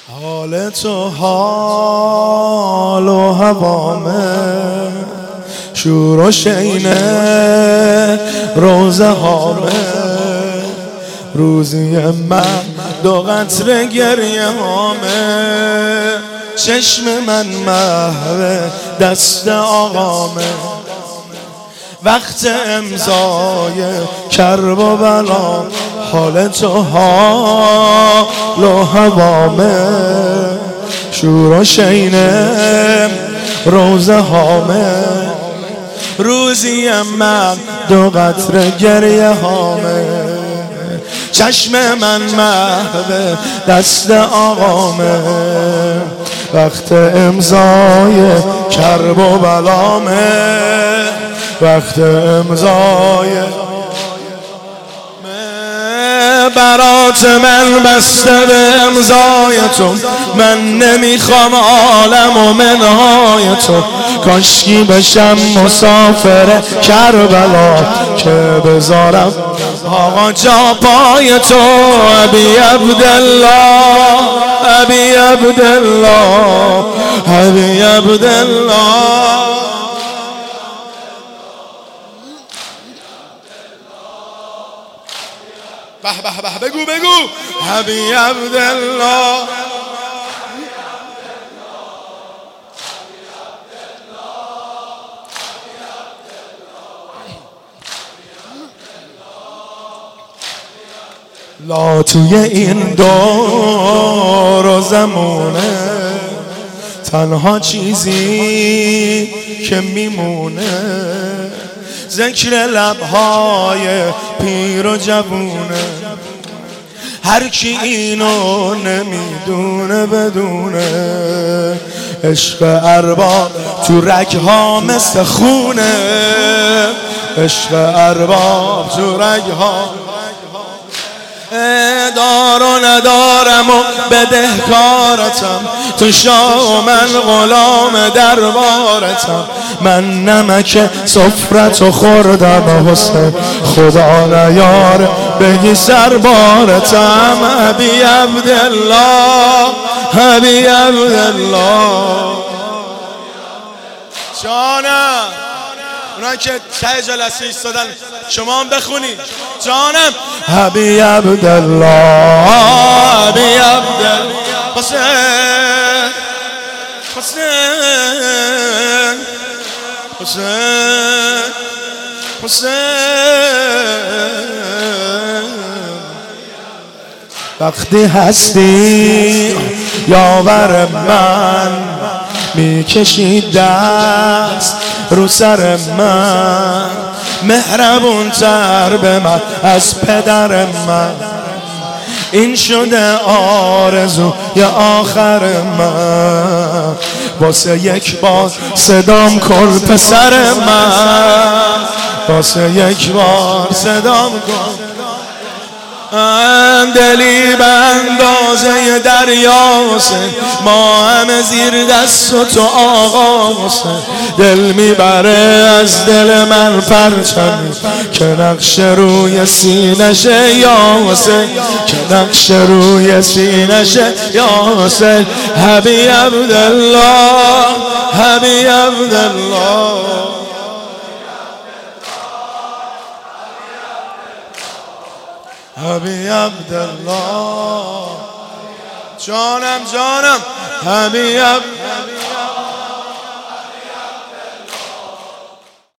حال تو حال و هوامه، شور و شینه روزه هامه، روزی من دو قطره گریه هامه، چشم من محو دست آقامه، وقت امضای کرب و بلا، حال تو حال و هوامه، شور و شینه روزه هامه، روزی من دو قطره گریه هامه، چشم من محو دست آقامه، وقت امضای کرب و بلامه، وقت امضای برات من بسته به امضای تو، من نمیخوام عالم و منهای تو، کاشکی بشم مسافر کربلا که بذارم آقا جا پای تو. ابی عبدالله ابی عبدالله ابی عبدالله، به به به بگو بگو ابی عبدالله. لا توی این دور و زمونه، تنها چیزی که میمونه ذکر لبهای پیر و جوونه، هر کی اینو نمیدونه بدونه، عشق ارباب تو رگها مثل خونه، عشق ارباب تو رگها، دار و ندارم و بدهکارتم، تو شاه و من غلام دربارتم، من نمک سفرتو خوردم حسین، خدا نیار بگی سربارتم. ابی عبدالله ابی عبدالله. جانم اونایی که ته جلسه ایستادن شما هم بخونی. جانم ابی عبدالله ابی عبدالله حسین حسین حسین حسین، وقتی هستی یاور من، میکشی دست رو سر من، مهربون تر به من از پدر من، این شده آرزو یا آخر من، واسه یک بار صدام کن پسر من، واسه یک بار صدام کن. دلی به اندازه دریاست، ما همه زیر دست و تو آقا حسین، دل میبره از دل من پرچمی که نقش روی سینشه یا حسین، که نقش روی سینشه یا حسین. ابی عبدالله ابی عبدالله ابی عبدالله. جانم جانم ابی عبدالله.